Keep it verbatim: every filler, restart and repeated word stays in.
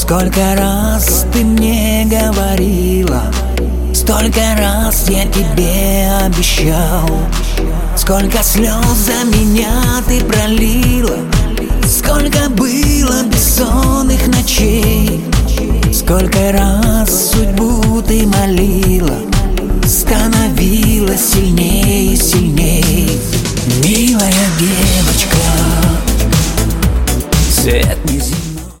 Сколько раз ты мне говорила, столько раз я тебе обещал. Сколько слез за меня ты пролила, сколько было бессонных ночей. Сколько раз судьбу ты молила,